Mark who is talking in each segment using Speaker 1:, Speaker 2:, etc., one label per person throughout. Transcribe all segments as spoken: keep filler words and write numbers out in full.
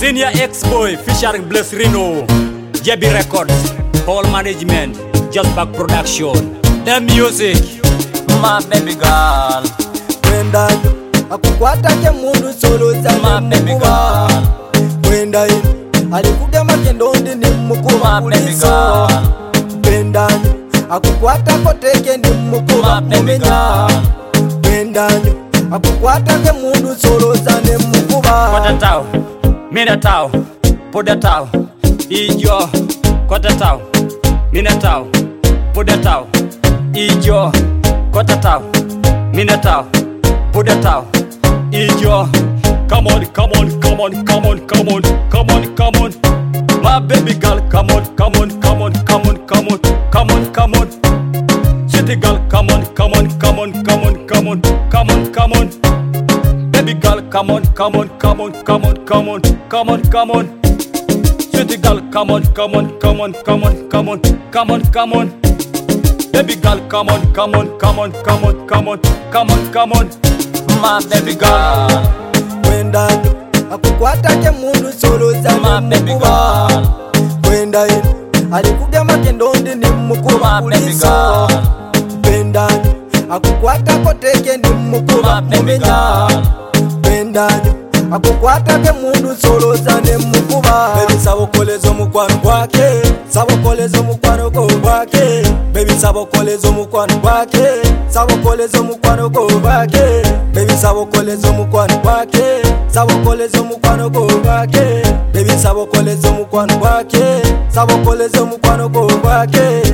Speaker 1: Senior X-Boy featuring Bless Reno, J B Records, Paul Management, Just Back Production. The music,
Speaker 2: my baby girl.
Speaker 3: Kwenda akukwata ke mundu solo za
Speaker 2: my baby girl.
Speaker 3: Kwenda alikugema kendondi ni mukuma
Speaker 2: puliso.
Speaker 3: Kwenda akukwata koteke ni mukuma kumenya. Kwenda akukwata ke mundu solo za ni mukuma.
Speaker 1: Kwata tao, mina tao, poda tao, ijo. Kwata tao, mina tao, poda tao, ijo. Kwata tao, mina tao, poda tao, ijo. Come on, come on, come on, come on, come on, come on, come on. My baby girl, come on, come on, come on, come on, come on, come on, come on. City girl, come on, come on, come on, come on, come on, come on, come on. Baby girl, come on, come on, come on, come on, come on, come on, come on. City girl, come on, come on, come on, come on, come on, come on, come on. Baby girl, come on, come on, come on, come on, come on, come on, come on.
Speaker 2: My baby girl.
Speaker 3: Kwenda akukwata ke mundu solo za
Speaker 2: my baby girl.
Speaker 3: Kwenda alikugema kendondi ni mukuma puliso. Kwenda akukwata koteke ni mukuma kumenya. Kwenda akukwata ke mundu solo za ni mukuma. Baby sabo kolezo mukwano kwake, sabo kolezo mukwano ko kwake. Baby sabo kolezo mukwano kwake, sabo kolezo mukwano ko kwake. Baby sabo kolezo mukwano kwake, sabo kolezo mukwano ko kwake. Baby sabo kolezo mukwano kwake, sabo kolezo mukwano ko kwake.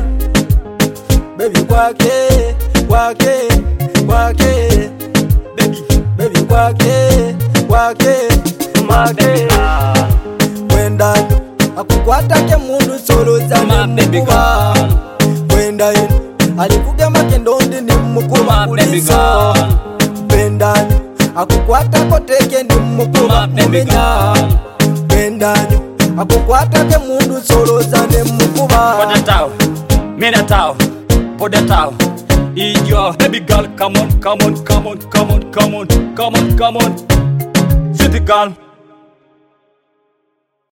Speaker 3: Baby kwake, kwake, kwake. Baby, baby kwake, kwake,
Speaker 2: My baby girl.
Speaker 3: Kwenda akukwata ke mundu solo za
Speaker 2: My baby girl.
Speaker 3: Kwenda alikugema kendondi ni mukuma
Speaker 2: My baby
Speaker 3: puliso.
Speaker 2: girl.
Speaker 3: Kwenda akukwata koteke ni mukuma
Speaker 2: My baby
Speaker 3: kumenya.
Speaker 2: girl.
Speaker 3: Kwenda akukwata ke mundu solo za ni mukuma.
Speaker 1: Kwata tao, mina tao, poda tao, ijo. Baby girl, come on, come on, come on, come on, come on, come on, come on. City girl.